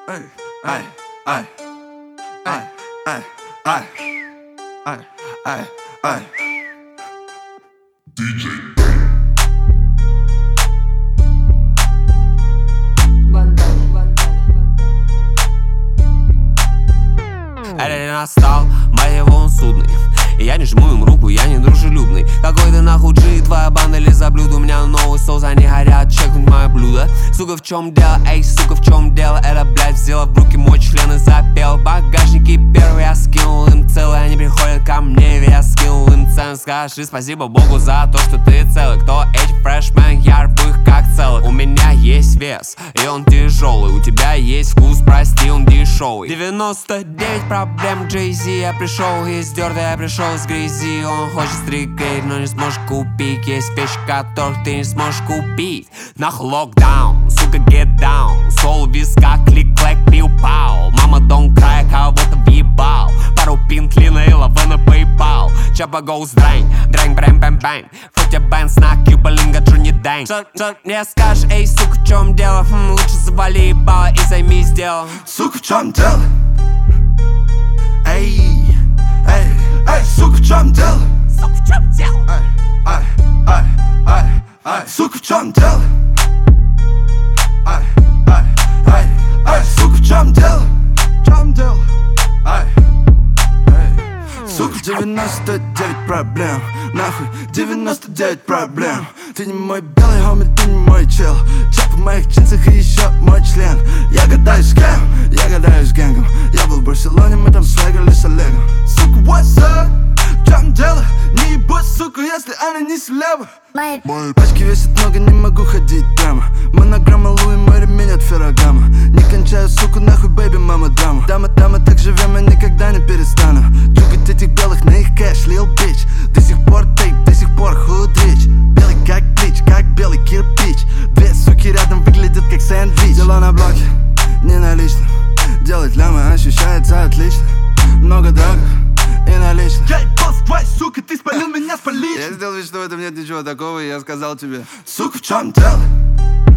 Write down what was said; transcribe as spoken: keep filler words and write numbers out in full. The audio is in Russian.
Ай, ай, ай, ай, ай, ай, ай, ай, ай. диджей День настал, моего он судный. И я не жму им руку, я не дружелюбный. Какой ты нахуй джи, твоя банда ли за блюдо? У меня новый соус, они горят, чекнуть мое блюдо. Сука, в чем дело, эй, сука, в чем дело? Это, блядь, взяла в руки мой член и запел. Багажники первый я скинул им целый. Они приходят ко мне, ведь я скинул им цену. Скажи спасибо Богу за то, что ты целый. Кто эти фрешмен, я рву их как целый. У меня есть вес, и он тяжелый. У тебя есть вкус, прости, он дешевый. девяносто девять проблем Джей-Зи. Я пришел из дёрта, я пришел с грязи. Он хочет стрикейт, но не сможешь купить. Есть вещи, которых ты не сможешь купить. Нахуй локдаун, сука, get down. Сол в висках, клик-клэк, пиу-пау. Мама, don't cry, кого-то въебал. Пару пинт, лина и лавы на PayPal. Чапа goes драйн, драйн, брэм, бэм, бэм. Фотя бэнс на Кьюба, линга, Джуни Дэнг. Что, что мне скажешь, эй, сука, в чем дело? Хм, лучше завали ебало и займись делом. Сука, в чем дело? Эй, эй, эй, сука, в чем дело? Сука, в чем дело? Ай, ай, ай, ай, ай, сука, в чем дело? Ай, ай, ай, ай, сука, в чем дело? В чем дело? Ай, ай, сука, девяносто девять проблем. Нахуй, девяносто девять проблем. Ты не мой белый хоми, ты не мой чел. Чап в моих джинсах и еще мой член. Я гадаю с кем? Я гадаю с гэнгом. Я был в Барселоне, мы там свегали с Олегом. Сука, what's up? В чем дело? Не ебать, сука, если она не слева. Мои Мои пачки весят много, не могу ходить прямо. Монограмма Луи, мой ремень от Феррагама. Не кончаю, сука, нахуй, бэйби, мама, драма. Дама, дама, так живем, я никогда не перестану. Чукать этих белых на их кэш, лил бич. До сих пор тейп, до сих пор худрич. Белый как плич, как белый кирпич. Две суки рядом выглядят как сэндвич. Дела на блоке, не налично. Делать лямы ощущается отлично. Много драгов и наличных. Эй, босс, твой, сука, ты спалил меня с поличным. Я сделал вид, что в этом нет ничего такого, и я сказал тебе: сука, в чем дело?